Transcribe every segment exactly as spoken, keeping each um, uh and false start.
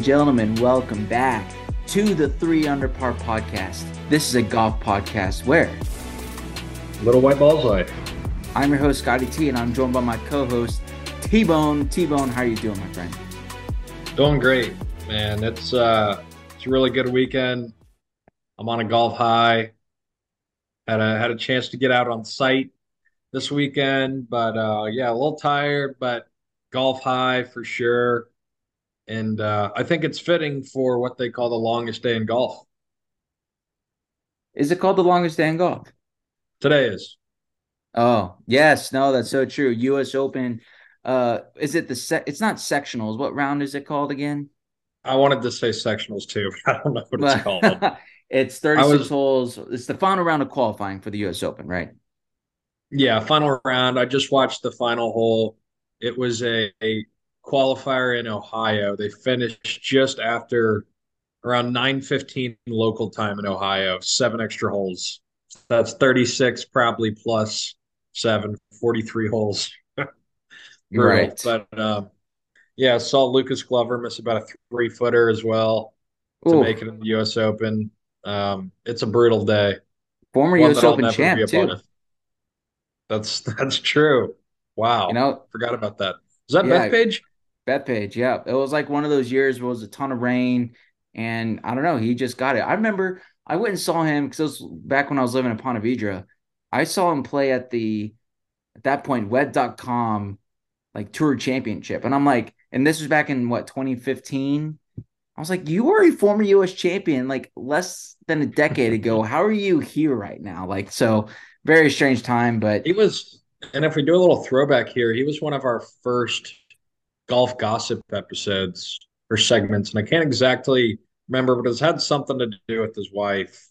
gentlemen, welcome back to the Three Under Par podcast. This is a golf podcast where Little White Balls Life. I'm your host, Scotty T, and I'm joined by my co-host, T-Bone. T-Bone, how are you doing, my friend? Doing great, man. It's uh, it's a really good weekend. I'm on a golf high. Had a had a chance to get out on site this weekend, but uh, yeah, a little tired, but golf high for sure. And uh, I think it's fitting for what they call the longest day in golf. Is it called the longest day in golf? Today is. Oh, yes. No, that's so true. U S Open. Uh, is it the sec? It's not sectionals. What round is it called again? I wanted to say sectionals too, but I don't know what it's called. It's I thirty-six was, holes. It's the final round of qualifying for the U S Open, right? yeah, final round. I just watched the final hole. It was a, a qualifier in Ohio. They finished just after around nine fifteen local time in Ohio, seven extra holes. That's thirty-six probably plus seven, forty-three holes. Brutal. Right. But um, yeah, saw Lucas Glover miss about a three footer as well to Ooh, make it in the U S Open. Um, it's a brutal day, former one U S that I'll Open never be champ a part too. of. That's that's true. You Wow. know, Forgot about that. Is that yeah, Bethpage? Bethpage. Yeah, it was like one of those years where it was a ton of rain, and I don't know, he just got it. I remember I went and saw him because it was back when I was living in Ponte Vedra. I saw him play at the at that point web dot com like tour championship, and I'm like, and this was back in what twenty fifteen. I was like, you were a former U S champion like less than a decade ago. How are you here right now? Like, so very strange time, but He was, and if we do a little throwback here, he was one of our first golf gossip episodes or segments, and I can't exactly remember, but it's had something to do with his wife.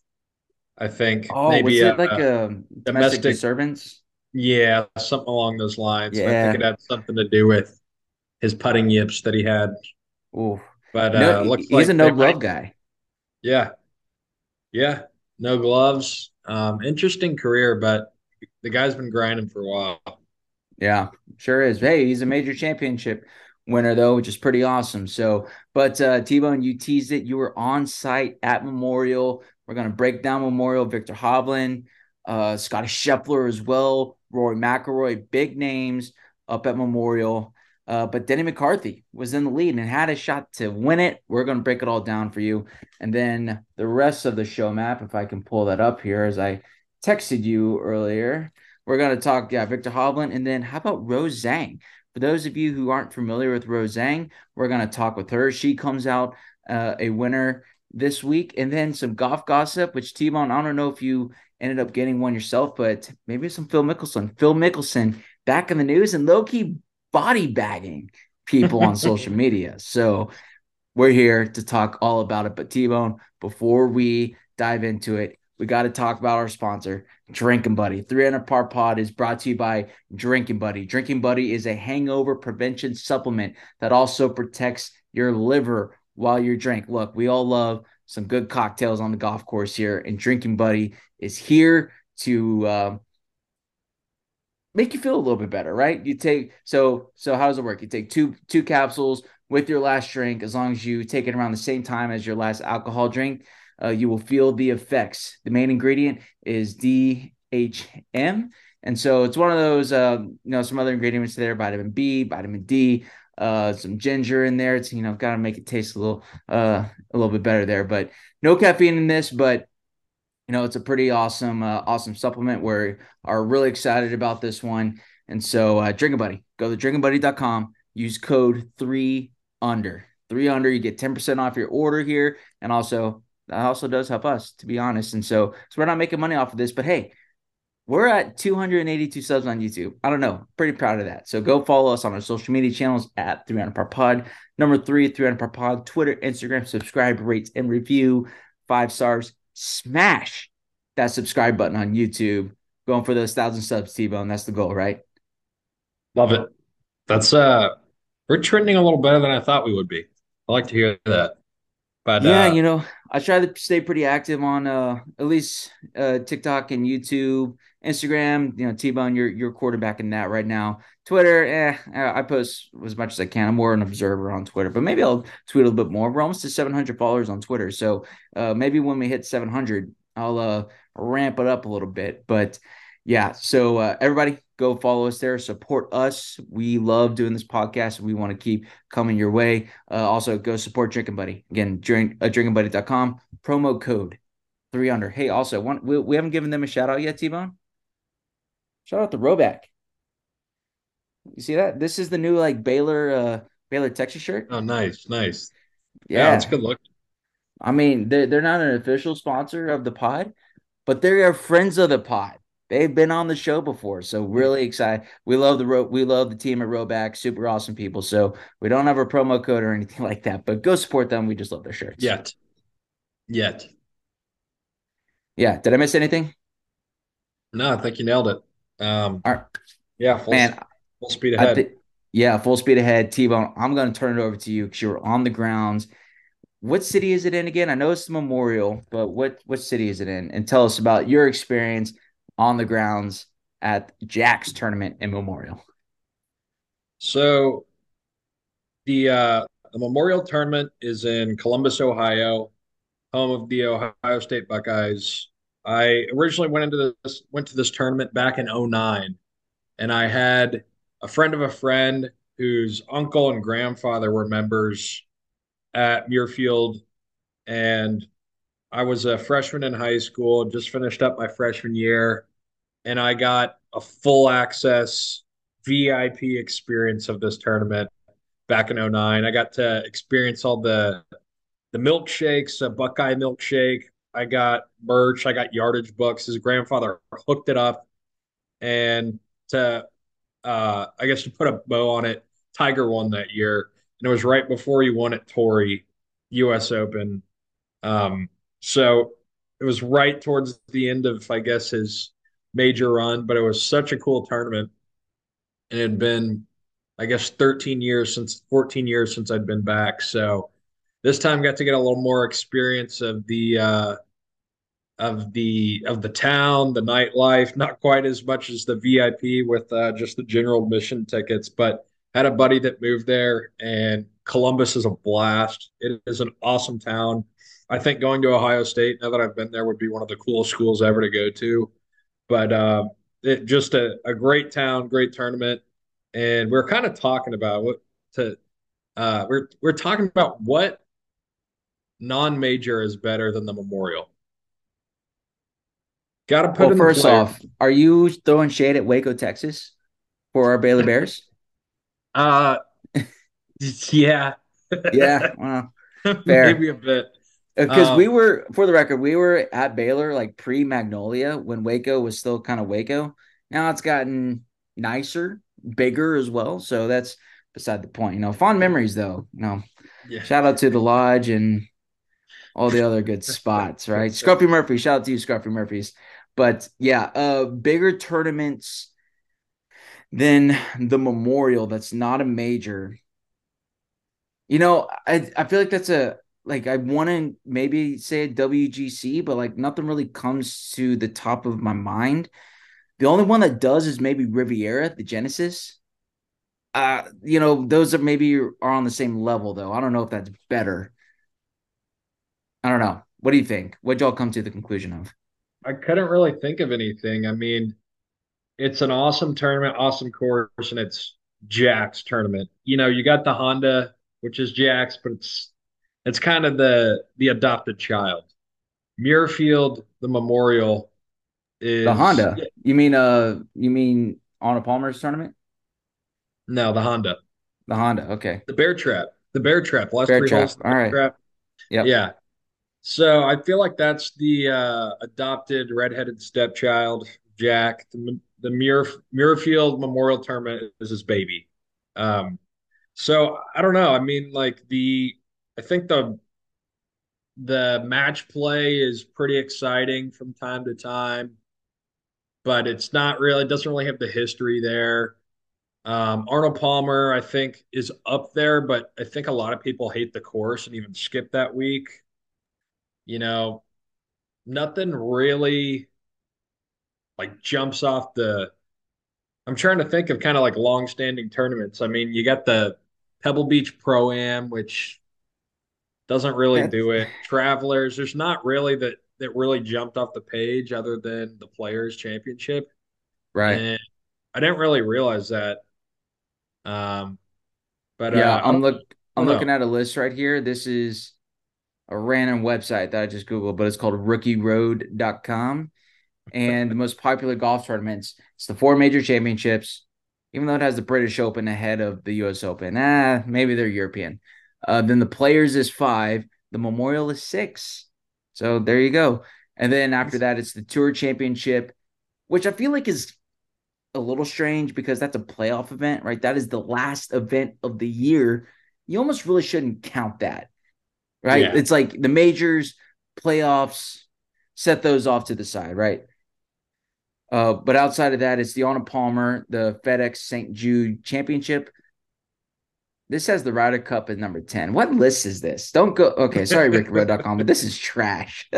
I think oh, was maybe it a, like a a domestic domestic, disturbance? yeah, something along those lines. And I think Yeah. it had something to do with his putting yips that he had. Ooh. But No, uh, he- looks he's a like no they glove might, guy. yeah, yeah, no gloves. Um, interesting career, but the guy's been grinding for a while. Yeah, sure is. Hey, he's a major championship winner though, which is pretty awesome. So, but uh T-Bone, you teased it. You were on site at Memorial. We're gonna break down Memorial. Victor Hovland, uh, Scotty Scheffler as well, Rory McIlroy, big names up at Memorial. Uh, but Denny McCarthy was in the lead and had a shot to win it. We're gonna break it all down for you, and then the rest of the show map, if I can pull that up here, as I texted you earlier. We're going to talk, yeah, Victor Hovland. And then how about Rose Zhang? For those of you who aren't familiar with Rose Zhang, we're going to talk with her. She comes out uh, a winner this week. And then some golf gossip, which T-Bone, I don't know if you ended up getting one yourself, but maybe some Phil Mickelson. Phil Mickelson back in the news and low-key body bagging people on social media. So we're here to talk all about it. But T-Bone, before we dive into it, we got to talk about our sponsor, Drinking Buddy. three hundred Par Pod is brought to you by Drinking Buddy. Drinking Buddy is a hangover prevention supplement that also protects your liver while you drink. Look, we all love some good cocktails on the golf course here, and Drinking Buddy is here to uh, make you feel a little bit better, right? You take so so how does it work? You take two two capsules with your last drink. As long as you take it around the same time as your last alcohol drink, uh, you will feel the effects. The main ingredient is D H M, and so it's one of those, uh, you know, some other ingredients there: vitamin B, vitamin D, uh, some ginger in there. It's, you know, got to make it taste a little uh a little bit better there. But no caffeine in this, but you know, it's a pretty awesome, uh, awesome supplement. We are really excited about this one. And so, uh, Drinking Buddy, go to drinking buddy dot com, use code three under. Three under, you get ten percent off your order here. And also, that also does help us, to be honest. And so, so we're not making money off of this, but hey, we're at two hundred eighty-two subs on YouTube. I don't know. Pretty proud of that. So go follow us on our social media channels at three hundred Par Pod. Number three, three hundred Par Pod. Twitter, Instagram, subscribe, rate, and review. Five stars. Smash that subscribe button on YouTube. Going for those thousand subs, T-Bone. That's the goal, right? Love it. That's uh, we're trending a little better than I thought we would be. I like to hear that. But Yeah, uh, you know, I try to stay pretty active on uh at least uh TikTok and YouTube. Instagram, you know, T-Bone, you're you're quarterbacking that right now. Twitter, eh, I post as much as I can. I'm more an observer on Twitter, but maybe I'll tweet a little bit more. We're almost to seven hundred followers on Twitter, so uh, maybe when we hit seven hundred, I'll uh, ramp it up a little bit. But yeah, so uh, everybody go follow us there, support us. We love doing this podcast. We want to keep coming your way. Uh, also, go support Drinking Buddy. Again, drink uh, drinking buddy dot com, promo code three under. Hey, also, one, we, we haven't given them a shout out yet, T-Bone. Shout out to Roback. You see that? This is the new like Baylor uh Baylor Texas shirt. Oh, nice, nice. Yeah, it's Yeah. good look. I mean, they're they're not an official sponsor of the pod, but they are friends of the pod. They've been on the show before, so really excited. We love the ro- we love the team at Roback, super awesome people. So we don't have a promo code or anything like that, but go support them. We just love their shirts. Yet, yet. Yeah. Did I miss anything? No, I think you nailed it. Um, All right, yeah, full man. full speed I ahead. think yeah, full speed ahead. T-Bone, I'm going to turn it over to you because you were on the grounds. What city is it in again? I know it's the Memorial, but what what city is it in? And tell us about your experience on the grounds at Jack's tournament in Memorial. So the uh, the Memorial Tournament is in Columbus, Ohio, home of the Ohio State Buckeyes. I originally went into this went to this tournament back in 'oh nine, and I had a friend of a friend whose uncle and grandfather were members at Muirfield, and I was a freshman in high school, just finished up my freshman year, and I got a full access V I P experience of this tournament back in 'oh nine. I got to experience all the the milkshakes, a Buckeye milkshake. I got merch, I got yardage books. His grandfather hooked it up, and to uh, I guess to put a bow on it, Tiger won that year, and it was right before he won at Torrey U S Open. Um, so it was right towards the end of, I guess, his major run, but it was such a cool tournament. And it had been, I guess, thirteen years since, fourteen years since I'd been back. So this time got to get a little more experience of the, uh, of the of the town, the nightlife, not quite as much as the V I P with uh, just the general admission tickets, but had a buddy that moved there, and Columbus is a blast. It is an awesome town. I think going to Ohio State, now that I've been there, would be one of the coolest schools ever to go to. But uh, it just a, a great town, great tournament, and we're kind of talking about what to uh, we're we're talking about what non-major is better than the Memorial. Got to put Well, in the first players. off, are you throwing shade at Waco, Texas for our Baylor Bears? Uh, yeah, Yeah, well, fair. maybe a bit. Because we Um, were, for the record, we were at Baylor like pre Magnolia when Waco was still kind of Waco. Now it's gotten nicer, bigger as well. So that's beside the point. You know, fond memories though. You know, yeah. shout out to the lodge and all the other good spots, right? Scruffy Murphy, shout out to you, Scruffy Murphys. But yeah, uh, bigger tournaments than the Memorial. That's not a major. You know, I I feel like that's a like I want to maybe say a W G C, but like nothing really comes to the top of my mind. The only one that does is maybe Riviera, the Genesis. Uh, you know, those are maybe are on the same level though. I don't know if that's better. I don't know. What do you think? What'd y'all come to the conclusion of? I couldn't really think of anything. I mean, it's an awesome tournament, awesome course, and it's Jack's tournament. You know, you got the Honda, which is Jack's, but it's it's kind of the the adopted child. Muirfield, the Memorial The is Honda. You mean uh you mean on a Palmer's tournament? no, the Honda, The Honda. Okay. the Bear Trap, the Bear Trap. Last Bear three holes, Trap. the All Bear right. Trap. Yep. Yeah. So I feel like that's the uh, adopted redheaded stepchild, Jack. The, the Muir, Muirfield Memorial Tournament is his baby. Um, so I don't know. I mean, like the, I think the the match play is pretty exciting from time to time, but it's not really. It doesn't really have the history there. Um, Arnold Palmer, I think, is up there, but I think a lot of people hate the course and even skip that week. You know, nothing really like jumps off the. I'm trying to think of kind of like long-standing tournaments. I mean, you got the Pebble Beach Pro Am, which doesn't really That's do it. Travelers, there's not really that that really jumped off the page other than the Players Championship, right. and I didn't really realize that. Um, but Yeah, uh, I I'm don't, look I I'm don't looking know. at a list right here. This is a random website that I just Googled, but it's called rookie road dot com. And the most popular golf tournaments, it's the four major championships, even though it has the British Open ahead of the U S Open. Ah, maybe they're European. Uh, then the Players is five, the Memorial is six. So there you go. And then after that, it's the Tour Championship, which I feel like is a little strange because that's a playoff event, right? That is the last event of the year. You almost really shouldn't count that, right? Yeah, It's like the majors, playoffs, set those off to the side, right? Uh, but outside of that, it's the Arnold Palmer, the FedEx Saint Jude Championship. This has the Ryder Cup as number ten. What list is this? Don't go. Okay, sorry, Ricky Road dot com, but this is trash.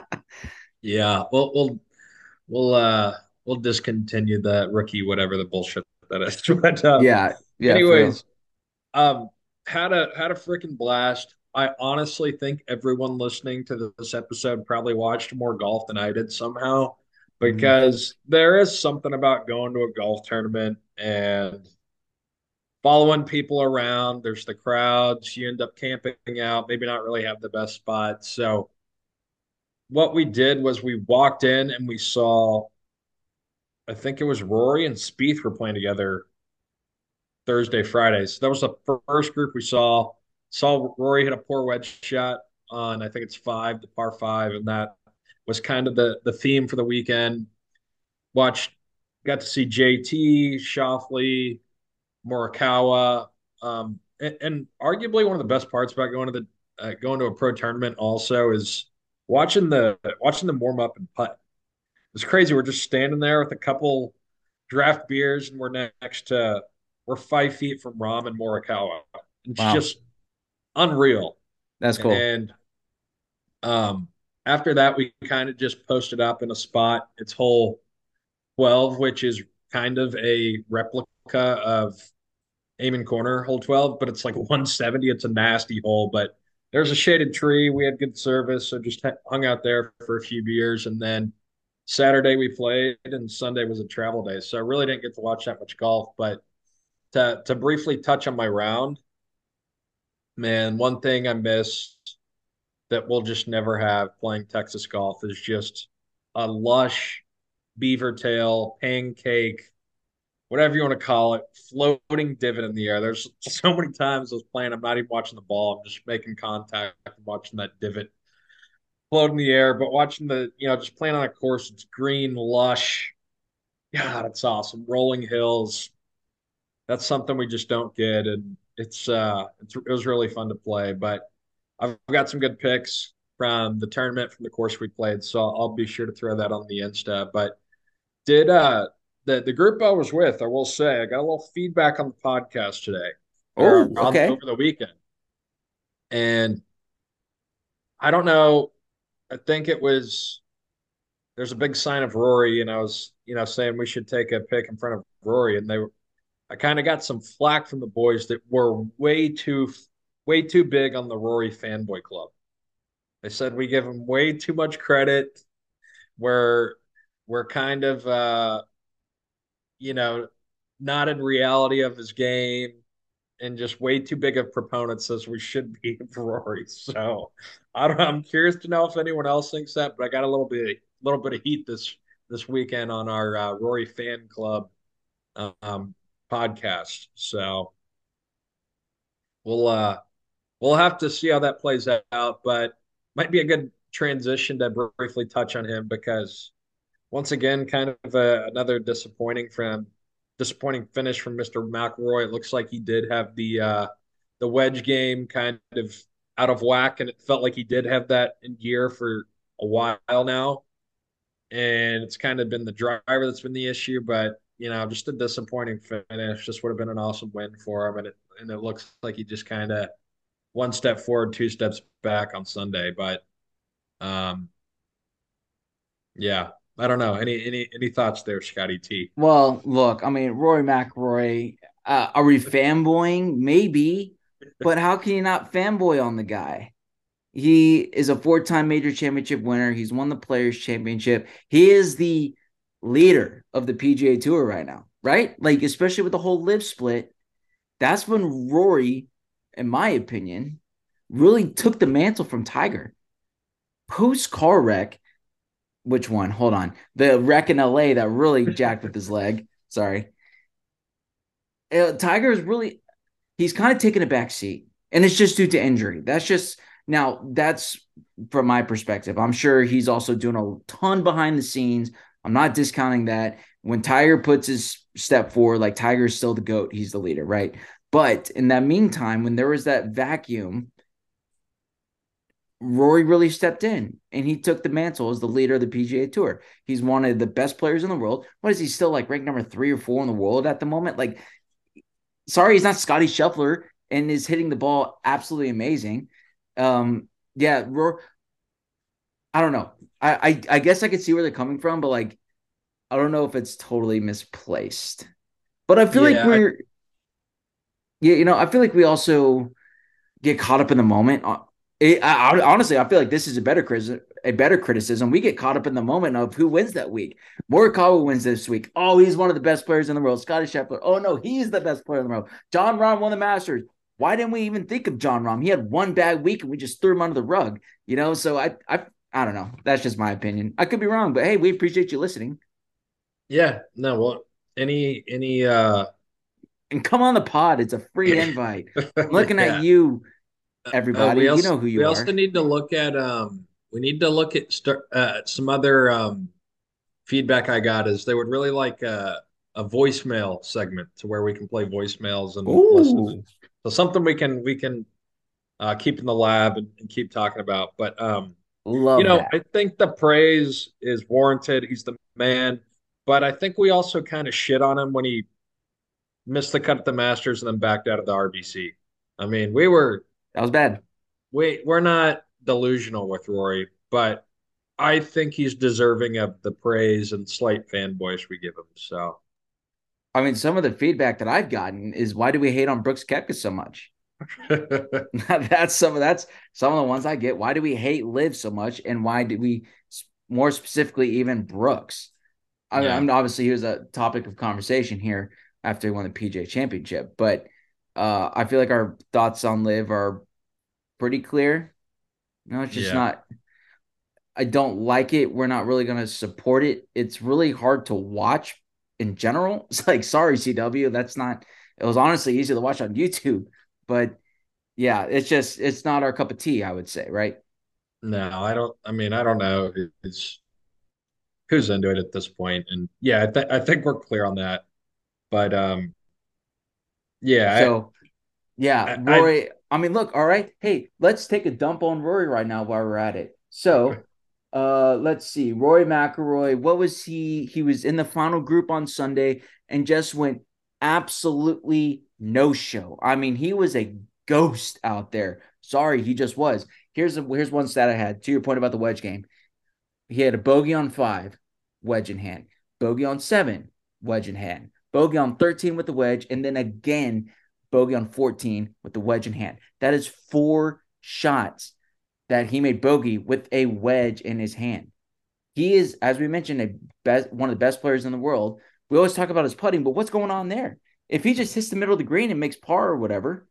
yeah. We'll we'll we'll uh we'll discontinue the rookie whatever the bullshit that is. But uh, yeah, yeah, for real. anyways, um, had a had a freaking blast. I honestly think everyone listening to this episode probably watched more golf than I did somehow, Mhm. because there is something about going to a golf tournament and following people around. There's the crowds. You end up camping out, maybe not really have the best spots. So what we did was we walked in and we saw, I think it was Rory and Spieth were playing together Thursday, Friday. So that was the first group we saw. Saw Rory hit a poor wedge shot on, I think it's five, the par five, and that was kind of the the theme for the weekend. Watched, got to see J T, Shoffley, Morikawa, um, and, and arguably one of the best parts about going to the uh, going to a pro tournament also is watching the watching them warm up and putt. It's crazy. We're just standing there with a couple draft beers, and we're next to we're five feet from Rom and Morikawa. It's Wow, just unreal. that's cool. And um, after that, we kind of just posted up in a spot. It's hole twelve, which is kind of a replica of Amen Corner, hole twelve, but it's like one seventy. It's a nasty hole, but there's a shaded tree. We had good service, so just hung out there for a few beers. And then Saturday we played, and Sunday was a travel day. So I really didn't get to watch that much golf. But to, to briefly touch on my round, man, one thing I miss that we'll just never have playing Texas golf is just a lush beaver tail, pancake, whatever you want to call it, floating divot in the air. There's so many times I was playing, I'm not even watching the ball. I'm just making contact and watching that divot float in the air. But watching the, you know, just playing on a course, it's green, lush. God, it's awesome. Rolling hills. That's something we just don't get. And it's, uh, it's, it was really fun to play. But I've got some good picks from the tournament, from the course we played. So I'll be sure to throw that on the Insta. But did uh the the group I was with, I will say, I got a little feedback on the podcast today or Oh, on okay. over the weekend, and I don't know. I think it was there's a big sign of Rory, and I was you know saying we should take a pic in front of Rory, and they were I kind of got some flack from the boys that were way too way too big on the Rory fanboy club. They said we give him way too much credit. We're we're kind of uh, you know not in reality of his game and just way too big of proponents as we should be for Rory. So I don't know. I'm curious to know if anyone else thinks that, but I got a little bit, little bit of heat this this weekend on our uh, Rory fan club um, podcast. So we'll uh, we'll have to see how that plays out, but might be a good transition to briefly touch on him because once again, kind of a, another disappointing from disappointing finish from mister McIlroy. It looks like he did have the uh, the wedge game kind of out of whack, and it felt like he did have that in gear for a while now. And it's kind of been the driver that's been the issue, but you know, just a disappointing finish. Just would have been an awesome win for him, and it and it looks like he just kind of one step forward, two steps back on Sunday. But um, yeah, I don't know. Any any any thoughts there, Scotty T? Well, look, I mean, Rory McIlroy, uh, are we fanboying? Maybe, but how can you not fanboy on the guy? He is a four-time major championship winner. He's won the Players Championship. He is the leader of the P G A Tour right now, right? Like, especially with the whole live split, that's when Rory, in my opinion, really took the mantle from Tiger. Post car wreck, which one? Hold on. The wreck in L A that really jacked with his leg. Sorry. Uh, Tiger is really, he's kind of taking a back seat, and it's just due to injury. That's just, now, that's from my perspective. I'm sure he's also doing a ton behind the scenes. I'm not discounting that. When Tiger puts his step forward, like Tiger is still the GOAT, he's the leader, right? But in that meantime, when there was that vacuum, Rory really stepped in and he took the mantle as the leader of the P G A Tour. He's one of the best players in the world. What is he still like ranked number three or four in the world at the moment? Like, sorry, he's not Scotty Scheffler and is hitting the ball absolutely amazing. Um, yeah, Rory, I don't know. I, I I guess I could see where they're coming from, but like I don't know if it's totally misplaced. But I feel like Yeah, I, we're yeah, you know, I feel like we also get caught up in the moment. Uh, It, I, I- honestly, I feel like this is a better criticism. A better criticism. We get caught up in the moment of who wins that week. Morikawa wins this week. Oh, he's one of the best players in the world. Scotty Scheffler. Oh no, he's the best player in the world. John Rahm won the Masters. Why didn't we even think of John Rahm? He had one bad week and we just threw him under the rug. You know, so I, I, I don't know. That's just my opinion. I could be wrong, but hey, we appreciate you listening. yeah, no, well, any any uh And come on the pod. It's a free invite. I'm looking at yeah. you, Uh, everybody. we You also know who we you also are. need to look at um we need to look at start uh, some other um feedback I got is they would really like a a voicemail segment to where we can play voicemails and listen. Ooh, So something we can we can uh, keep in the lab and, and keep talking about. But um, you love know, that. I think the praise is warranted. He's the man. But I think we also kind of shit on him when he missed the cut at the Masters and then backed out of the R B C. I mean, we were That was bad. we we're not delusional with Rory, but I think he's deserving of the praise and slight fanboyish we give him. So I mean, some of the feedback that I've gotten is why do we hate on Brooks Koepka so much? that's some of that's some of the ones I get. Why do we hate Liv so much, and why do we more specifically even Brooks? I mean, yeah, I'm obviously he was a topic of conversation here after he won the P G A Championship, but uh, I feel like our thoughts on Liv are pretty clear. No, it's just yeah. not. I don't like it. We're not really going to support it. It's really hard to watch in general. It's like, sorry, C W, that's not. It was honestly easy to watch on YouTube, but yeah, it's just it's not our cup of tea, I would say, right? No, I don't. I mean, I don't know. It's who's into it at this point, and yeah, I, th I think we're clear on that. But um, yeah, So yeah, I, I, Rory. I mean, look, all right. Hey, let's take a dump on Rory right now while we're at it. So, uh, let's see. Rory McIlroy. What was he? He was in the final group on Sunday and just went absolutely no show. I mean, he was a ghost out there. Sorry, he just was. Here's a, here's one stat I had. To your point about the wedge game, he had a bogey on five, wedge in hand. Bogey on seven, wedge in hand. Bogey on thirteen with the wedge, and then again bogey on fourteen with the wedge in hand. That is four shots that he made bogey with a wedge in his hand. He is, as we mentioned, a best, one of the best players in the world. We always talk about his putting, but what's going on there? If he just hits the middle of the green and makes par or whatever,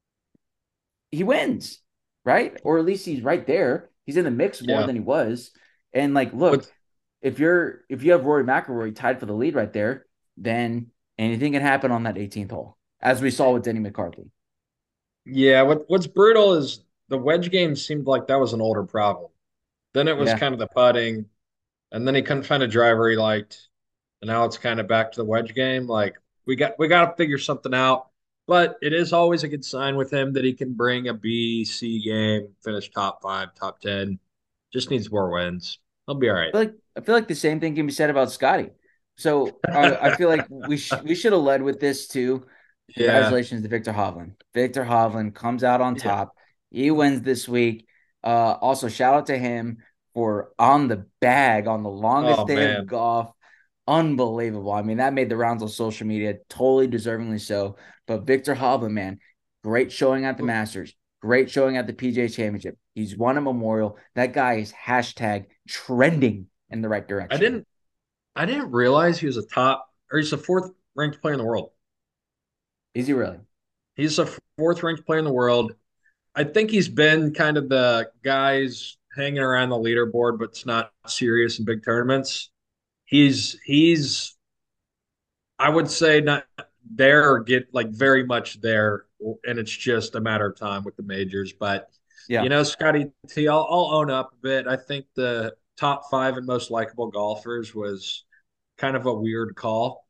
he wins, right? Or at least he's right there. He's in the mix more yeah. than he was. And like, look, What's if you're if you have Rory McIlroy tied for the lead right there, then anything can happen on that eighteenth hole, as we saw with Denny McCarthy. yeah, what what's brutal is the wedge game seemed like that was an older problem. Then it was Yeah, kind of the putting, and then he couldn't find a driver he liked, and now it's kind of back to the wedge game. Like we got we got to figure something out. But it is always a good sign with him that he can bring a B, C game, finish top five, top ten. Just needs more wins. He'll be all right. I feel like I feel like the same thing can be said about Scotty. So I, I feel like we sh- we should have led with this too. Yeah. Congratulations to Victor Hovland. Victor Hovland comes out on Yeah. top. He wins this week. Uh, also, shout out to him for on the bag on the longest Oh day of man. golf. Unbelievable. I mean, that made the rounds on social media, totally deservingly so. But Victor Hovland, man, great showing at the Masters, great showing at the P G A Championship. He's won a Memorial. That guy is hashtag trending in the right I direction. didn't I didn't realize he was a top or he's the fourth ranked player in the world. Is he really? He's the fourth ranked player in the world. I think he's been kind of the guys hanging around the leaderboard, but it's not serious in big tournaments. He's he's I would say not there or get like very much there, and it's just a matter of time with the majors. But you Yeah. know, Scotty T, I'll, I'll own up a bit. I think the top five and most likable golfers was kind of a weird call,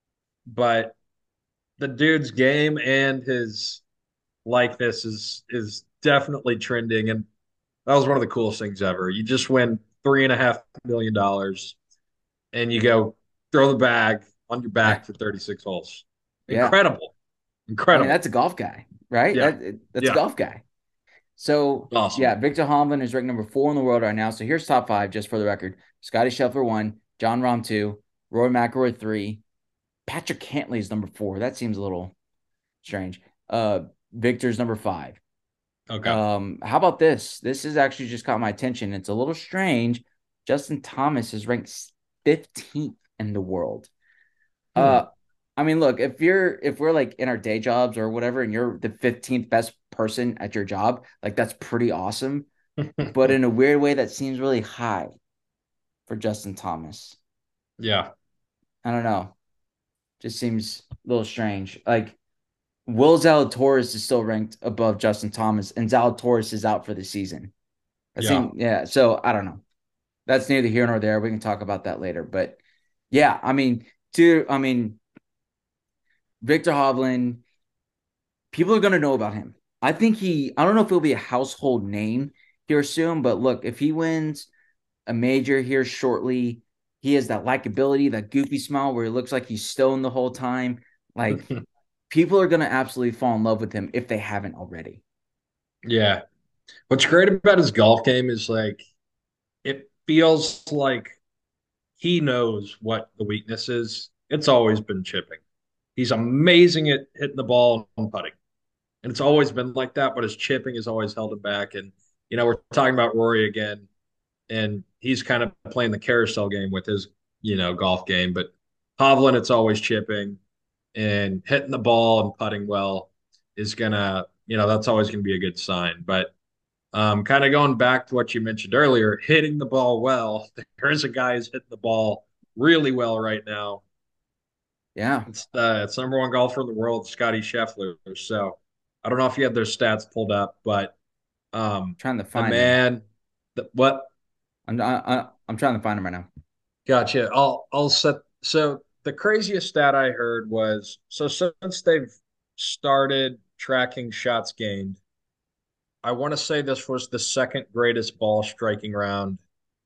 but the dude's game and his likeness is is definitely trending, and that was one of the coolest things ever. You just win three and a half million dollars, and you go throw the bag on your Yeah. back for thirty-six holes. Yeah. Incredible, I mean, that's incredible. a golf guy, right? Yeah, That that's a yeah, golf guy. So awesome. yeah, Victor Hovland is ranked number four in the world right now. So here's top five, just for the record: Scotty Scheffler one, John Rahm two, Roy McIlroy three, Patrick Cantley is number four. That seems a little strange. Uh, Victor's number five. Okay. Um, how about this? This has actually just caught my attention. It's a little strange. Justin Thomas is ranked fifteenth in the world. Hmm. Uh, I mean, look, if you're if we're like in our day jobs or whatever, and you're the fifteenth best person at your job, like that's pretty awesome. But in a weird way, that seems really high for Justin Thomas. Yeah, I don't know. Just seems a little strange. Like Will Zalatoris is still ranked above Justin Thomas, and Zalatoris is out for the season. I yeah. seem yeah. So I don't know. That's neither here nor there. We can talk about that later. But yeah, I mean, to I mean, Victor Hovland, people are gonna know about him. I think he. I don't know if he'll be a household name here soon, but look, if he wins a major here shortly, he has that likability, that goofy smile where he looks like he's stoned the whole time. Like people are gonna absolutely fall in love with him if they haven't already. Yeah. What's great about his golf game is like it feels like he knows what the weakness is. It's always been chipping. He's amazing at hitting the ball and putting. And it's always been like that, but his chipping has always held him back. And, you know, we're talking about Rory again, and he's kind of playing the carousel game with his, you know, golf game. But Hovland, it's always chipping and hitting the ball and putting well is going to, you know, that's always going to be a good sign. But um, kind of going back to what you mentioned earlier, hitting the ball well, there is a guy who's hitting the ball really well right now. Yeah, It's the it's number one golfer in the world, Scotty Scheffler. So I don't know if you have their stats pulled up, but um, trying to the find him. man, the, what? I'm I, I'm trying to find him right now. Gotcha. I'll I'll set. So the craziest stat I heard was so since they've started tracking shots gained, I want to say this was the second greatest ball striking round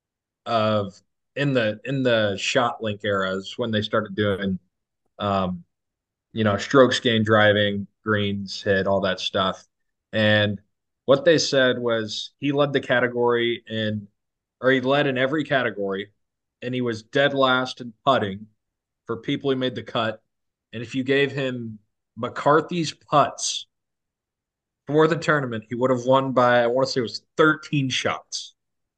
of in the in the shot link eras when they started doing um, you know, strokes gained driving, greens hit, all that stuff. And what they said was he led the category in, or he led in every category, and he was dead last in putting for people who made the cut. And if you gave him McCarthy's putts for the tournament, he would have won by, I want to say it was thirteen shots.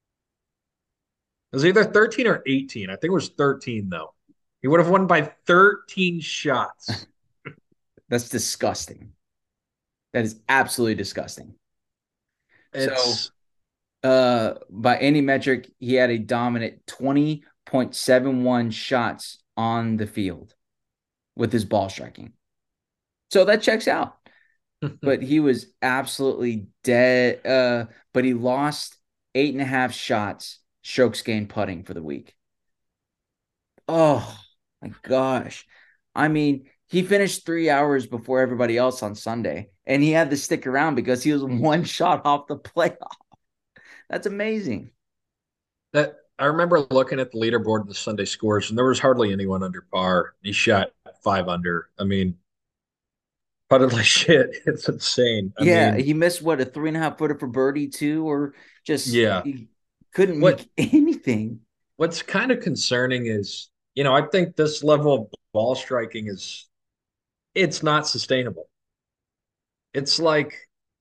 It was either thirteen or eighteen. I think it was thirteen, though. He would have won by thirteen shots. That's disgusting. That is absolutely disgusting. So, It's uh, by any metric, he had a dominant twenty point seven one shots on the field with his ball striking. So that checks out. But he was absolutely dead. Uh, but he lost eight and a half shots strokes gained putting for the week. Oh my gosh. I mean, he finished three hours before everybody else on Sunday, and he had to stick around because he was one shot off the playoff. That's amazing. that I remember looking at the leaderboard and the Sunday scores, and there was hardly anyone under par. He shot five under. I mean, putted like shit. It's insane. I Yeah, mean, he missed what a three and a half footer for birdie too, or just yeah, couldn't What make anything. what's kind of concerning is, you know, I think this level of ball striking is it's not sustainable. It's like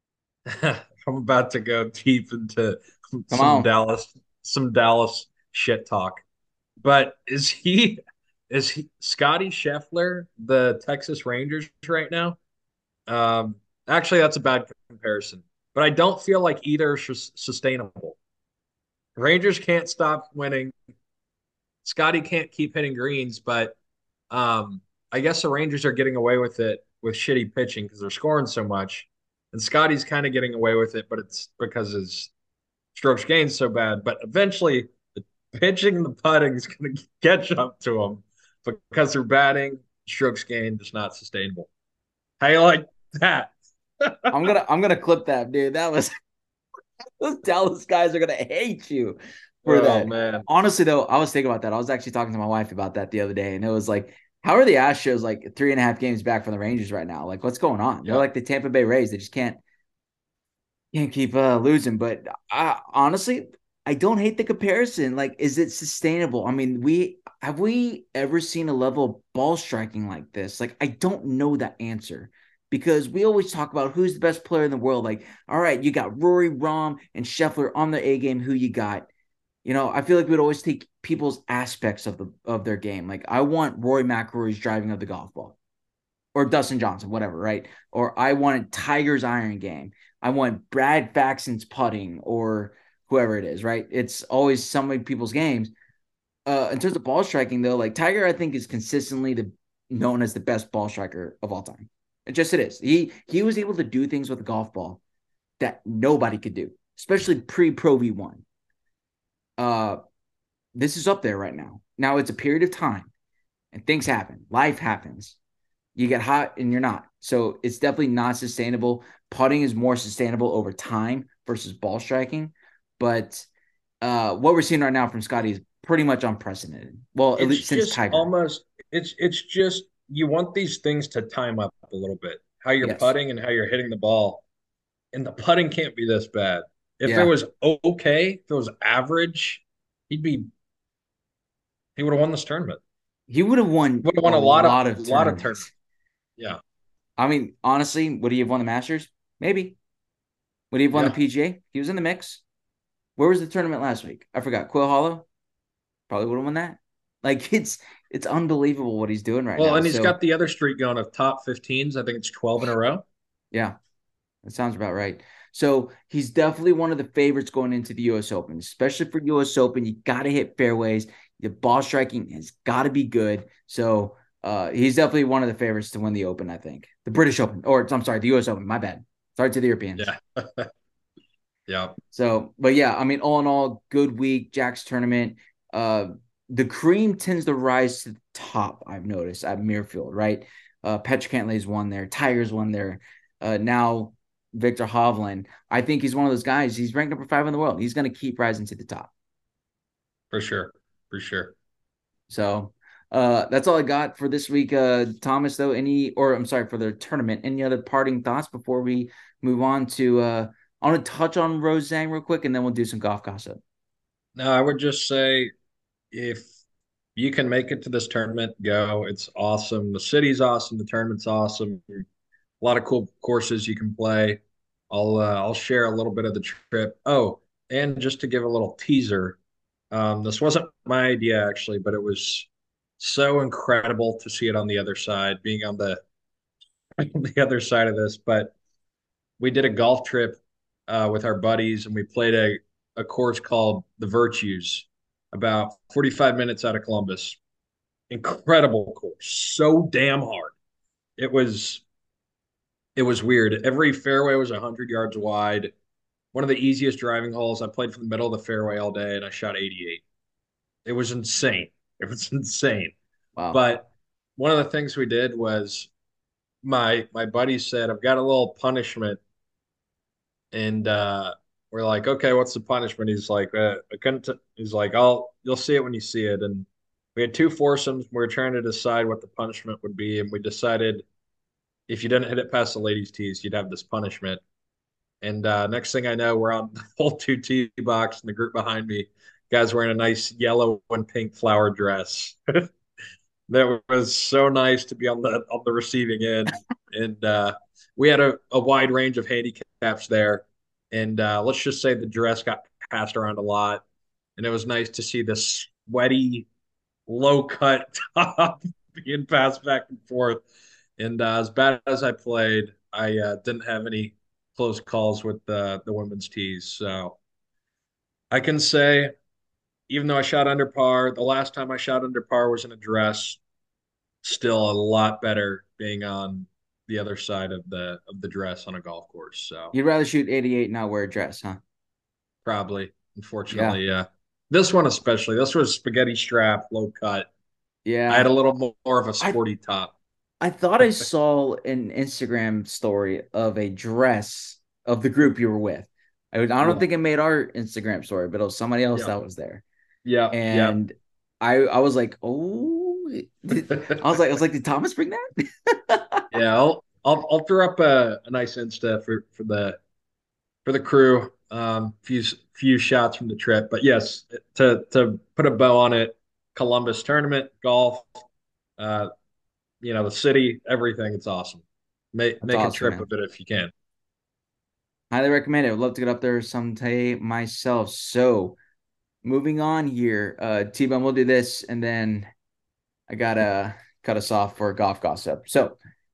I'm about to go deep into Come some on. Dallas some Dallas shit talk. But is he is he Scotty Scheffler the Texas Rangers right now? Um, Actually, that's a bad comparison. But I don't feel like either is sustainable. Rangers can't stop winning. Scotty can't keep hitting greens, but um, I guess the Rangers are getting away with it with shitty pitching because they're scoring so much. And Scotty's kind of getting away with it, but it's because his strokes gained so bad. But eventually, the pitching and the putting is going to catch up to him because their batting, strokes gained is not sustainable. How you like that? I'm gonna I'm gonna clip that, dude. That was those Dallas guys are gonna hate you for Oh that. man, Honestly, though, I was thinking about that. I was actually talking to my wife about that the other day, and it was like, how are the Astros like three and a half games back from the Rangers right now? Like, what's going on? They're yeah, like the Tampa Bay Rays. They just can't can't keep uh, losing. But I, honestly, I don't hate the comparison. Like, is it sustainable? I mean, we have we ever seen a level of ball striking like this? Like, I don't know that answer because we always talk about who's the best player in the world. Like, all right, you got Rory, Rom, and Scheffler on their A game. Who you got? You know, I feel like we'd always take people's aspects of the of their game. Like, I want Rory McIlroy's driving of the golf ball or Dustin Johnson, whatever, right? Or I wanted Tiger's iron game. I want Brad Faxon's putting or whoever it is, right? It's always some of people's games. Uh, in terms of ball striking, though, like Tiger, I think is consistently the known as the best ball striker of all time. It just it is. He he was able to do things with a golf ball that nobody could do, especially pre Pro V one. Uh, this is up there right now. Now it's a period of time, and things happen. Life happens. You get hot and you're not. So it's definitely not sustainable. Putting is more sustainable over time versus ball striking. But uh, what we're seeing right now from Scotty is pretty much unprecedented. Well, at it's least since just Tiger. almost it's it's just you want these things to time up a little bit. How you're Yes. putting and how you're hitting the ball, and the putting can't be this bad. If it Yeah. was okay, if it was average, he'd be he would have won this tournament. He would have won Would have won a a lot of lot a of lot of tournaments. tournaments. Yeah, I mean, honestly, would he have won the Masters? Maybe. Would he have won the yeah. P G A? He was in the mix. Where was the tournament last week? I forgot. Quail Hollow? Probably would have won that. Like it's it's unbelievable what he's doing right Well, now. and he's So got the other streak going of top fifteens. I think it's twelve in a row. yeah, that sounds about right. So he's definitely one of the favorites going into the U S Open, especially for U S Open. You got to hit fairways. The ball striking has got to be good. So uh, he's definitely one of the favorites to win the Open, I think. The British Open, or I'm sorry, the U S Open. My bad. Sorry to the Europeans. Yeah, yeah, So, but yeah, I mean, all in all, good week, Jack's tournament. Uh, the cream tends to rise to the top, I've noticed at Muirfield, right? Uh, Patrick Cantlay's won there, Tiger's won there. Uh, now Victor Hovland. I think he's one of those guys. He's ranked number five in the world. He's going to keep rising to the top. for sure, for sure. So uh, that's all I got for this week. Uh, Thomas, though, any, or I'm sorry, for the tournament, any other parting thoughts before we move on to, uh, I want to touch on Rose Zhang real quick and then we'll do some golf gossip. No, I would just say if you can make it to this tournament, go. It's awesome. The city's awesome. The tournament's awesome. A lot of cool courses you can play. I'll uh, I'll share a little bit of the trip. Oh, and just to give a little teaser, um, this wasn't my idea actually, but it was so incredible to see it on the other side, being on the on the other side of this. But we did a golf trip uh, with our buddies, and we played a a course called the Virtues, about forty-five minutes out of Columbus. Incredible course, so damn hard. It was it was weird. Every fairway was one hundred yards wide. One of the easiest driving holes. I played from the middle of the fairway all day and I shot eighty-eight. It was insane. It was insane. Wow. But one of the things we did was my my buddy said, I've got a little punishment. And uh, we're like, okay, what's the punishment? He's like, uh, I couldn't t-. He's like, I'll, you'll see it when you see it. And we had two foursomes. We were trying to decide what the punishment would be. And we decided if you didn't hit it past the ladies' tees, you'd have this punishment. And uh, next thing I know, we're on the full two tee box, and the group behind me, guys wearing a nice yellow and pink flower dress. That was so nice to be on the on the receiving end, and uh, we had a, a wide range of handicaps there. And uh, let's just say the dress got passed around a lot, and it was nice to see the sweaty, low cut top being passed back and forth. And uh, as bad as I played, I uh, didn't have any close calls with the the women's tees. So I can say, even though I shot under par, the last time I shot under par was in a dress. Still a lot better being on the other side of the of the dress on a golf course. So You'd rather shoot eighty-eight and not wear a dress, huh? probably, Yeah. unfortunately, yeah. This one especially. This was spaghetti strap, low cut. I had Yeah. a little more, more of a I sporty top. I thought I saw an Instagram story of a dress of the group you were with. I, I don't Yeah, think it made our Instagram story, but it was somebody else yeah, that was there. yeah, yeah. And I I was like, oh, did, I was like, I was like, did Thomas bring that? Yeah, I'll I'll I'll throw up a, a nice Insta for for the for the crew. Um, few few shots from the trip, but yes, to to put a bow on it, Columbus tournament golf. Uh, you know, the city, everything. It's awesome. Make That's make a awesome, trip man. of it if you can. Highly recommend it. I'd love to get up there someday myself. So moving on here, uh, T-Bone, we'll do this, and then I gotta cut us off for golf gossip. So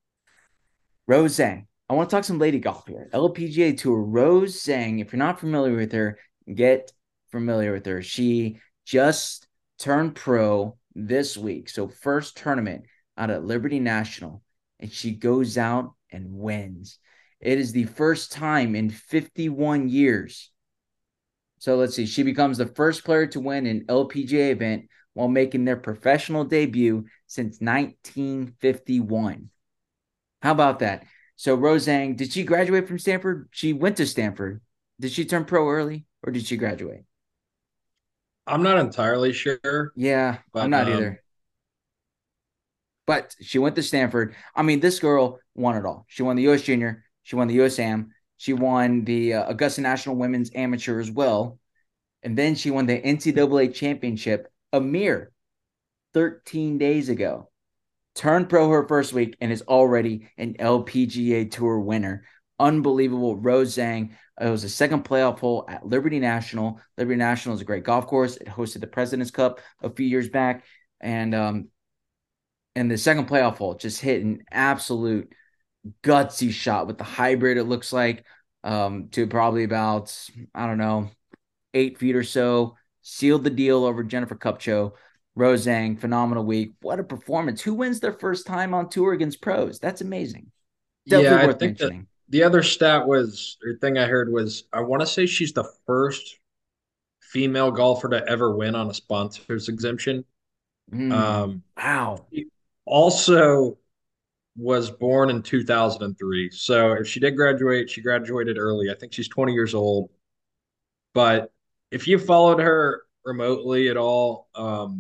Rose Zhang. I want to talk some lady golf here. L P G A Tour. Rose Zhang. If you're not familiar with her, get familiar with her. She just turned pro this week. So first tournament out at Liberty National, and she goes out and wins. It is the first time in fifty-one years. So let's see. She becomes the first player to win an L P G A event while making their professional debut since nineteen fifty-one. How about that? So Rose Zhang, did she graduate from Stanford? She went to Stanford. Did she turn pro early or did she graduate? I'm not entirely sure, Yeah, I'm but not um, either. But she went to Stanford. I mean, this girl won it all. She won the U S Junior. She won the U S Am. She won the uh, Augusta National Women's Amateur as well. And then she won the N C double A championship a mere thirteen days ago. Turned pro her first week and is already an L P G A Tour winner. Unbelievable. Rose Zhang. It was a second playoff hole at Liberty National. Liberty National is a great golf course. It hosted the President's Cup a few years back. And um, and the second playoff hole just hit an absolute gutsy shot with the hybrid, it looks like, um, to probably about, I don't know, eight feet or so. Sealed the deal over Jennifer Kupcho. Rose Zhang, phenomenal week. What a performance. Who wins their first time on tour against pros? That's amazing. yeah, Definitely I worth think that mentioning. the other stat was or thing I heard was I want to say she's the first female golfer to ever win on a sponsors exemption. Mm, Um, wow. she also was born in two thousand three. So if she did graduate, she graduated early. I think she's twenty years old. But if you followed her remotely at all, um,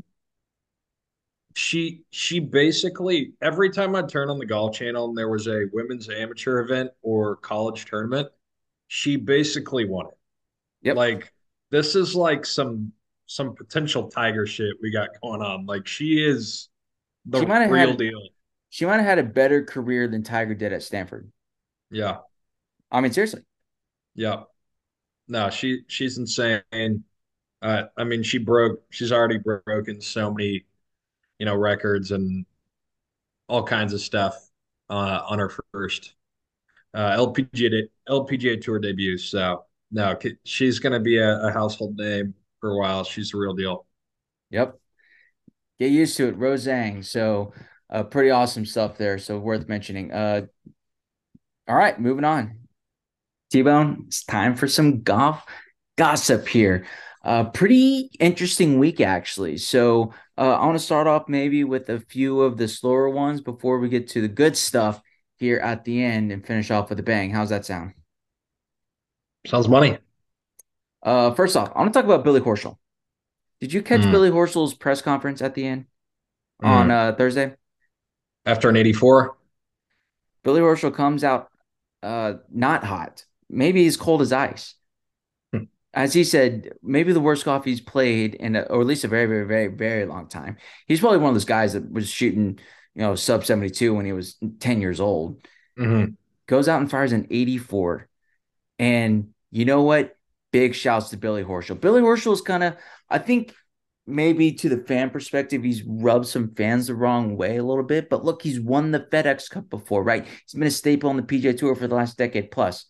she she basically every time I'd turn on the golf channel and there was a women's amateur event or college tournament, she basically won it. Yep. Like this is like some some potential Tiger shit we got going on. Like she is She the might have real had deal. she might have had a better career than Tiger did at Stanford. Yeah, I mean, seriously. yeah. No, she she's insane. Uh, I mean, she broke. She's already broken so many, you know, records and all kinds of stuff uh, on her first uh, L P G A L P G A Tour debut. So no, she's going to be a, a household name for a while. She's the real deal. Yep. Get used to it. Rose Zhang. So uh, pretty awesome stuff there. So worth mentioning. Uh, all right, moving on. T-Bone, it's time for some golf gossip here. Uh, pretty interesting week, actually. So uh, I want to start off maybe with a few of the slower ones before we get to the good stuff here at the end and finish off with a bang. How's that sound? Sounds money. Uh, first off, I want to talk about Billy Horschel. Did you catch Mm, Billy Horschel's press conference at the end on mm. uh, Thursday? After an eighty-four. Billy Horschel comes out uh, not hot. maybe he's cold as ice. As he said, maybe the worst golf he's played in, a, or at least a very, very, very, very long time. He's probably one of those guys that was shooting, you know, sub seventy-two when he was ten years old. Hmm. Goes out and fires an eighty-four. And you know what? Big shouts to Billy Horschel. Billy Horschel is kind of, I think, maybe to the fan perspective, he's rubbed some fans the wrong way a little bit. But look, he's won the FedEx Cup before, right? He's been a staple on the P G A Tour for the last decade plus.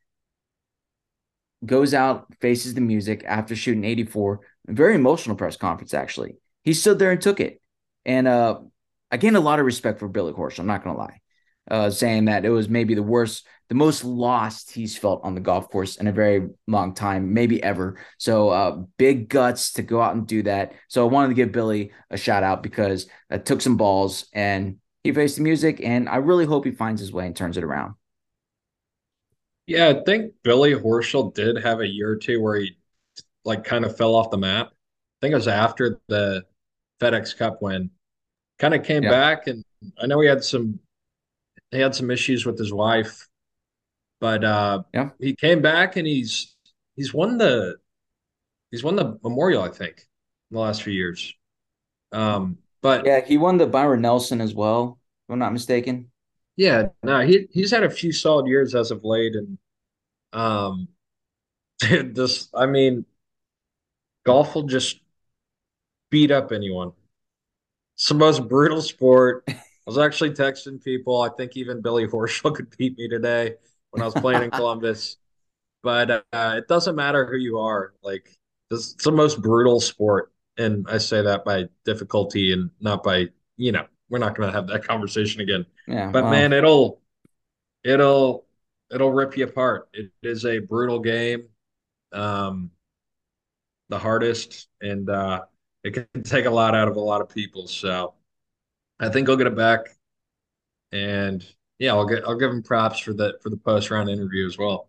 Goes out, faces the music after shooting eighty-four. A very emotional press conference, actually. He stood there and took it. And uh, I gained a lot of respect for Billy Horschel, I'm not going to lie, uh, saying that it was maybe the worst, the most lost he's felt on the golf course in a very long time, maybe ever. So uh, big guts to go out and do that. So I wanted to give Billy a shout out because it took some balls and he faced the music. And I really hope he finds his way and turns it around. Yeah, I think Billy Horschel did have a year or two where he like kind of fell off the map. I think it was after the FedEx Cup win. Kind of came Yeah. back, and I know he had some he had some issues with his wife, but uh, Yeah. he came back and he's he's won the he's won the Memorial, I think, in the last few years. Um, but Yeah. He won the Byron Nelson as well, if I'm not mistaken. yeah, no, he he's had a few solid years as of late, and um, this I mean, golf will just beat up anyone. It's the most brutal sport. I was actually texting people. I think even Billy Horschel could beat me today when I was playing in Columbus. But uh, it doesn't matter who you are. Like this, it's the most brutal sport, and I say that by difficulty and not by you know. We're not going to have that conversation again. Yeah. But man, Well, it'll it'll it'll rip you apart. It is a brutal game, um, the hardest, and uh, it can take a lot out of a lot of people. So I think I'll get it back. And yeah, I'll get I'll give him props for the for the post round interview as well.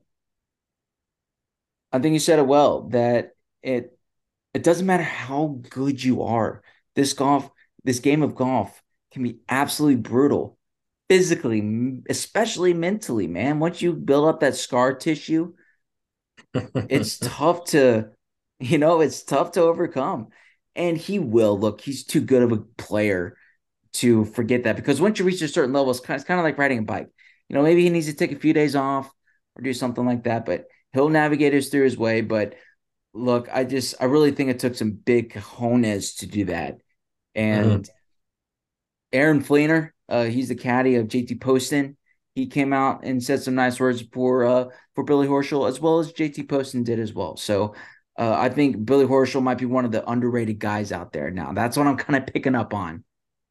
I think you said it well that it it doesn't matter how good you are. This golf, this game of golf can be absolutely brutal physically, especially mentally, man. Once you build up that scar tissue, it's tough to, you know, it's tough to overcome. And he will look, he's too good of a player to forget that because once you reach a certain level, it's kind, of, it's kind of like riding a bike. You know, maybe he needs to take a few days off or do something like that, but he'll navigate us through his way. But look, I just, I really think it took some big cojones to do that. Mhm. And Aaron Fleener, uh, he's the caddy of J T Poston. He came out and said some nice words for uh, for Billy Horschel, as well as J T Poston did as well. So uh, I think Billy Horschel might be one of the underrated guys out there now. That's what I'm kind of picking up on.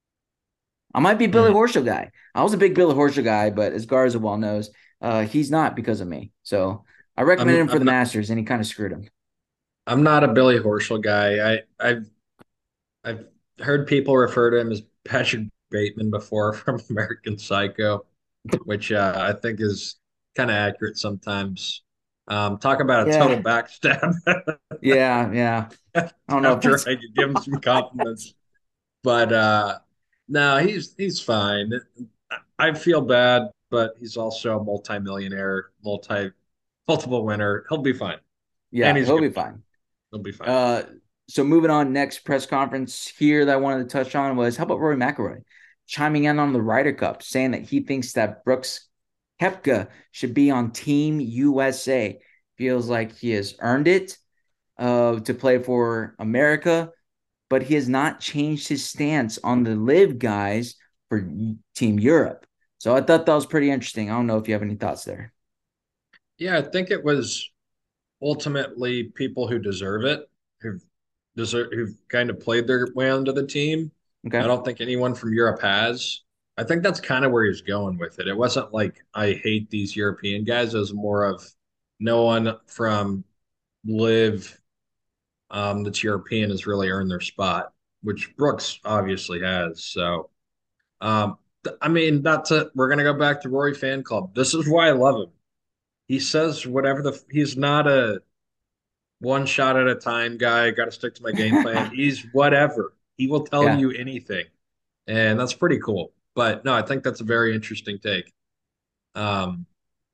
I might be Billy Mhm. Horschel guy. I was a big Billy Horschel guy, but as Garza well knows, uh, he's not because of me. So I recommended I'm him for I'm the not Masters, and he kind of screwed him. I'm not a Billy Horschel guy. I I've I've heard people refer to him as Patrick Bateman before from American Psycho, which uh, I think is kind of accurate sometimes. Um, talk about a total Yeah, backstab yeah, yeah. I don't know if after that's I could give him some compliments. But uh, no, he's he's fine. I feel bad, but he's also a multimillionaire, multi multiple winner. He'll be fine, and yeah, he's a he'll good be player. fine. He'll be fine. Uh, so moving on, next press conference here that I wanted to touch on was how about Rory McIlroy chiming in on the Ryder Cup, saying that he thinks that Brooks Koepka should be on Team U S A. Feels like he has earned it uh, to play for America, but he has not changed his stance on the live guys for Team Europe. So I thought that was pretty interesting. I don't know if you have any thoughts there. Yeah, I think it was ultimately people who deserve it, who've deserve, who've kind of played their way onto the team. I Okay. don't think anyone from Europe has. I think that's kind of where he's going with it. It wasn't like I hate these European guys. It was more of no one from live um, that's European has really earned their spot, which Brooks obviously has. So, um, th- I mean, that's it. We're gonna go back to Rory Fan Club. This is why I love him. He says whatever the. He's not a one shot at a time guy. Got to stick to my game plan. He's whatever. He will tell Yeah. you anything, and that's pretty cool. But no, I think that's a very interesting take. Um,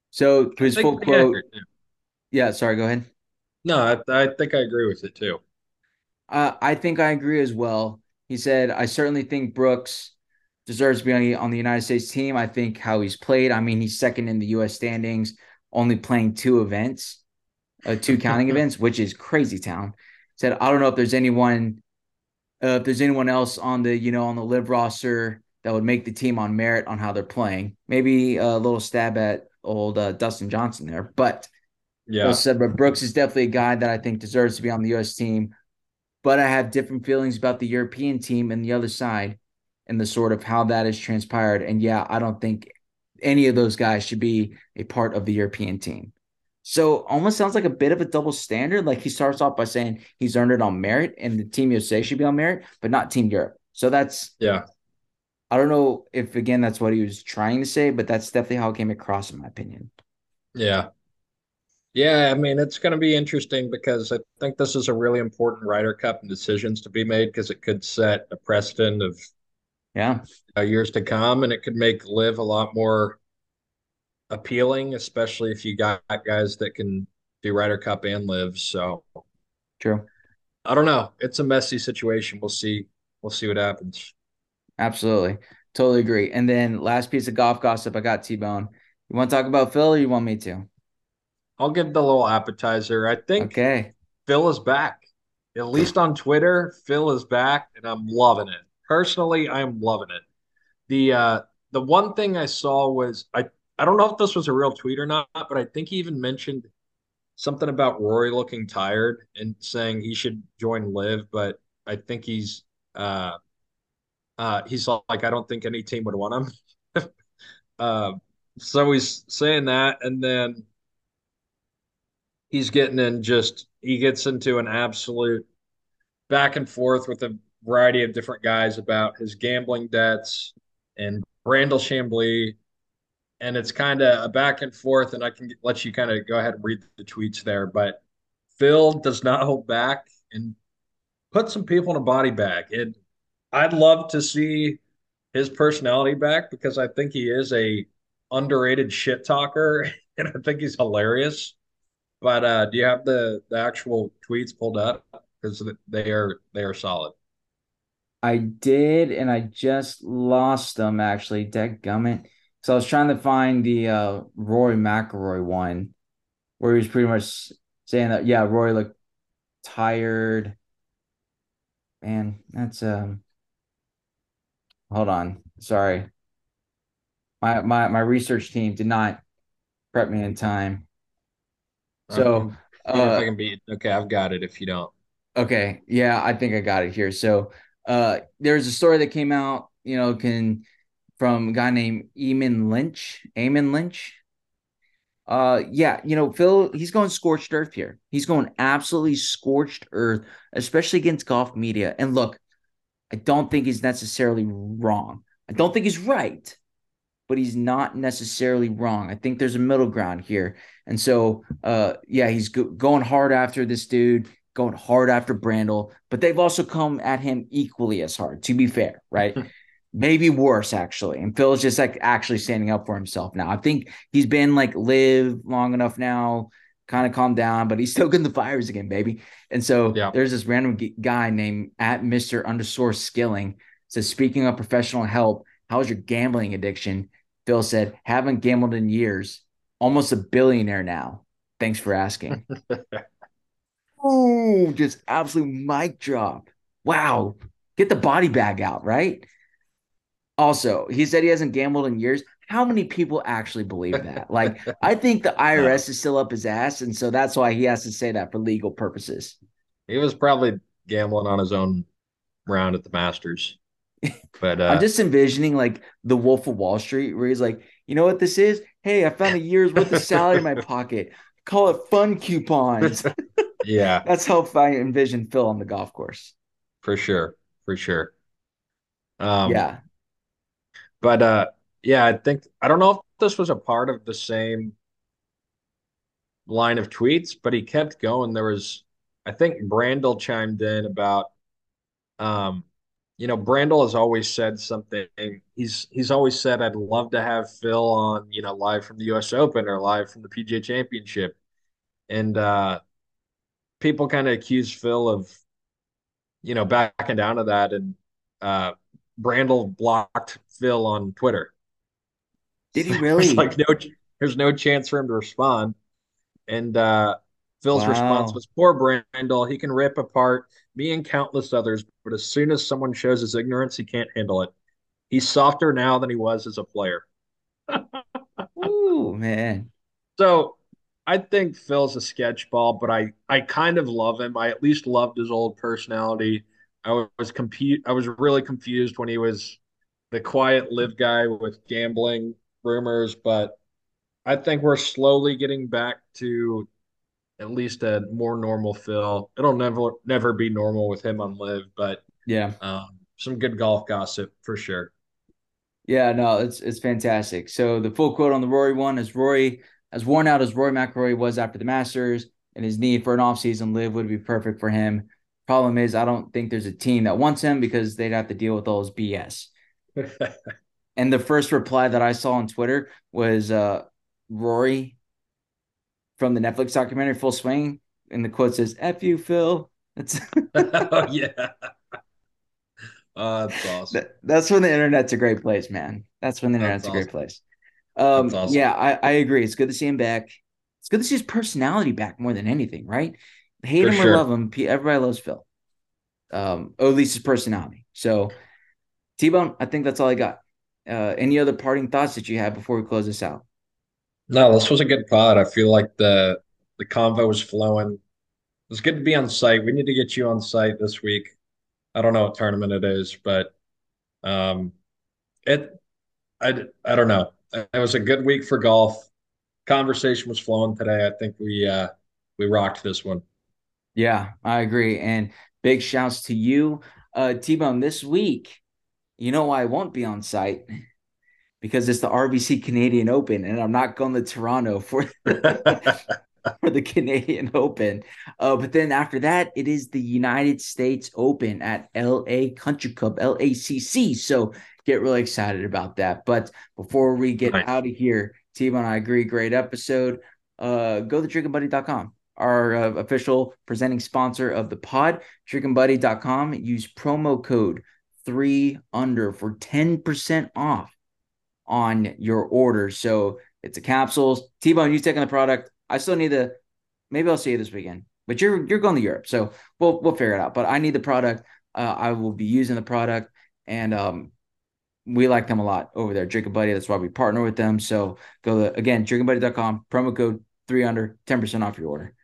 So I his think full pretty quote, accurate. Yeah. yeah, sorry, go ahead. No, I, I think I agree with it too. Uh, I think I agree as well. He said, I certainly think Brooks deserves to be on the, on the United States team. I think how he's played. I mean, he's second in the U S standings, only playing two events, uh, two counting events, which is crazy town. Said, I don't know if there's anyone, uh, if there's anyone else on the, you know, on the live roster that would make the team on merit on how they're playing. Maybe a little stab at old uh, Dustin Johnson there, but Bill Yeah. said, but Brooks is definitely a guy that I think deserves to be on the U S team. But I have different feelings about the European team and the other side and the sort of how that has transpired. And yeah, I don't think any of those guys should be a part of the European team. So almost sounds like a bit of a double standard. Like he starts off by saying he's earned it on merit and the team U S A should be on merit, but not Team Europe. So that's, Yeah. I don't know if again that's what he was trying to say, but that's definitely how it came across in my opinion. Yeah. Yeah. I mean, it's going to be interesting because I think this is a really important Ryder Cup and decisions to be made because it could set a precedent of Yeah, uh, years to come, and it could make live a lot more appealing, especially if you got guys that can do Ryder Cup and live. So true. I don't know. It's a messy situation. We'll see. We'll see what happens. Absolutely. Totally agree. And then last piece of golf gossip, I got T-Bone. You want to talk about Phil or you want me to? I'll give the little appetizer. I think Okay. Phil is back. At least on Twitter, Phil is back, and I'm loving it. Personally, I'm loving it. The uh the one thing I saw was I I don't know if this was a real tweet or not, but I think he even mentioned something about Rory looking tired and saying he should join Live, but I think he's uh uh he's like I don't think any team would want him. Uh, so he's saying that, and then he's getting in just he gets into an absolute back and forth with a variety of different guys about his gambling debts and Randall Chambly, and it's kind of a back and forth. And I can let you kind of go ahead and read the tweets there, but Phil does not hold back and put some people in a body bag. And I'd love to see his personality back because I think he is a underrated shit talker, and I think he's hilarious. But uh, do you have the the actual tweets pulled up? Because they are they are solid. I did, and I just lost them actually. Dadgummit. So I was trying to find the uh Rory McIlroy one where he was pretty much saying that, yeah, Rory looked tired. Man, that's um hold on. Sorry. My my my research team did not prep me in time. I So can see if I uh can beat. Okay, I've got it. If you don't, okay, yeah, I think I got it here. So uh there's a story that came out, you know, can from a guy named Eamon Lynch. Eamon Lynch. Uh yeah, you know, Phil, he's going scorched earth here. He's going absolutely scorched earth, especially against golf media. And look, I don't think he's necessarily wrong. I don't think he's right, but he's not necessarily wrong. I think there's a middle ground here. And so, uh, yeah, he's go- going hard after this dude, going hard after Brandel, but they've also come at him equally as hard, to be fair, right? Maybe worse, actually. And Phil's just like actually standing up for himself now. I think he's been like live long enough now, kind of calm down, but he's still getting the fires again, baby. And so yeah, there's this random g- guy named at Mister underscore skilling. Says, speaking of professional help, how's your gambling addiction? Phil said, haven't gambled in years. Almost a billionaire now. Thanks for asking. Oh, just absolute mic drop. Wow. Get the body bag out, right? Also, he said he hasn't gambled in years. How many people actually believe that? Like, I think the no, I R S is still up his ass. And so that's why he has to say that for legal purposes. he was probably gambling on his own round at the Masters. But I'm uh, just envisioning like the Wolf of Wall Street, where he's like, you know what this is? Hey, I found a year's worth of salary in my pocket. Call it fun coupons. yeah, That's how I envision Phil on the golf course. for sure, for sure. Um, Yeah. but uh, yeah, I think I don't know if this was a part of the same line of tweets, but he kept going. There was, I think, Brandel chimed in about um you know, Brandel has always said something. He's he's always said, "I'd love to have Phil on, you know, live from the U S Open or live from the P G A Championship." And uh, people kind of accuse Phil of, you know, backing down to that. And uh, Brandel blocked Phil on Twitter. Did he There's really? like no, there's no chance for him to respond. And uh, Phil's response Wow. was, "Poor Brandel. He can rip apart me and countless others, but as soon as someone shows his ignorance, he can't handle it. He's softer now than he was as a player." Ooh, man. So I think Phil's a sketchball, but I I kind of love him. I at least loved his old personality. I was compute I was really confused when he was the quiet live guy with gambling rumors, but I think we're slowly getting back to at least a more normal Phil. It'll never never be normal with him on live, but Yeah. um, some good golf gossip for sure. Yeah, no, it's it's fantastic. So the full quote on the Rory one is Rory, as worn out as Rory McIlroy was after the Masters, and his need for an offseason live would be perfect for him. Problem is, I don't think there's a team that wants him because they'd have to deal with all his B S. And the first reply that I saw on Twitter was uh, Rory from the Netflix documentary Full Swing, and the quote says "F you, Phil." That's Oh yeah. Uh, that's awesome. that, that's when the internet's a great place, man. That's when the That's internet's a great awesome. place. That's Um, awesome. yeah, I, I agree. It's good to see him back. It's good to see his personality back more than anything, right? Hate For him or love sure. him, everybody loves Phil. Um, or at least his personality. So, T Bone, I think that's all I got. Uh, any other parting thoughts that you have before we close this out? No, this was a good pod. I feel like the the convo was flowing. It was good to be on site. We need to get you on site this week. I don't know what tournament it is, but um, it I I don't know. It was a good week for golf. Conversation was flowing today. I think we uh we rocked this one. Yeah, I agree. And big shouts to you, uh, T Bone. This week, you know why I won't be on site? Because it's the R B C Canadian Open, and I'm not going to Toronto for for the Canadian Open. Uh, but then after that, it is the United States Open at L A Country Club, L A C C. So get really excited about that. But before we get Nice. out of here, T and I agree, great episode. Uh, go to drinking buddy dot com, our uh, official presenting sponsor of the pod, drinking buddy dot com. Use promo code three under for ten percent off on your order. So it's a capsules. T-Bone, you taking the product. I still need the, maybe I'll see you this weekend, but you're, you're going to Europe. So we'll, we'll figure it out, but I need the product. Uh, I will be using the product, and um, we like them a lot over there. Drinking Buddy. That's why we partner with them. So go to, again, drinking buddy dot com, promo code three under, ten percent off your order.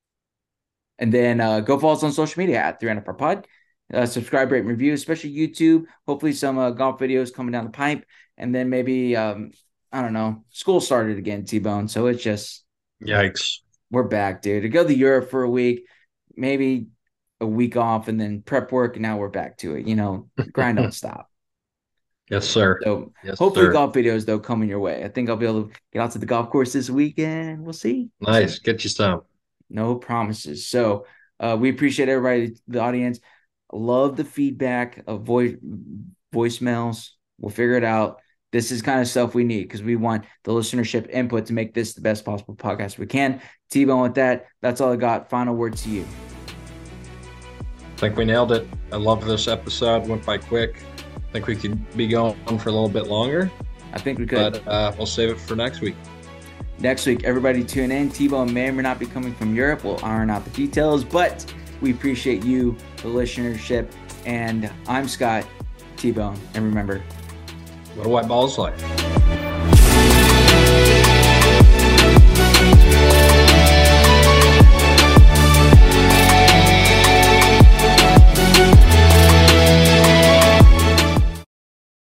And then uh, go follow us on social media at three under par pod. Uh, subscribe, rate, and review, especially YouTube. Hopefully, some uh, golf videos coming down the pipe. And then maybe, um, I don't know, school started again, T Bone. So it's just, Yikes. we're back, dude. To go to Europe for a week, maybe a week off, and then prep work. And now we're back to it. You know, grind don't stop. Yes, sir. So Yes, hopefully, sir. golf videos, though, coming your way. I think I'll be able to get out to the golf course this weekend. We'll see. We'll see. Nice. Get you some. No promises. So uh, we appreciate everybody, the audience. Love the feedback of voice voicemails. We'll figure it out. This is kind of stuff we need because we want the listenership input to make this the best possible podcast we can. T-Bone, with that, that's all I got. Final word to you. I think we nailed it. I love this episode. Went by quick. I think we could be going for a little bit longer, I think we could. but uh, we'll save it for next week. Next week, everybody tune in. T-Bone may or may not be coming from Europe. We'll iron out the details, but we appreciate you, the listenership. And I'm Scott, T-Bone. And remember, What a white ball's like.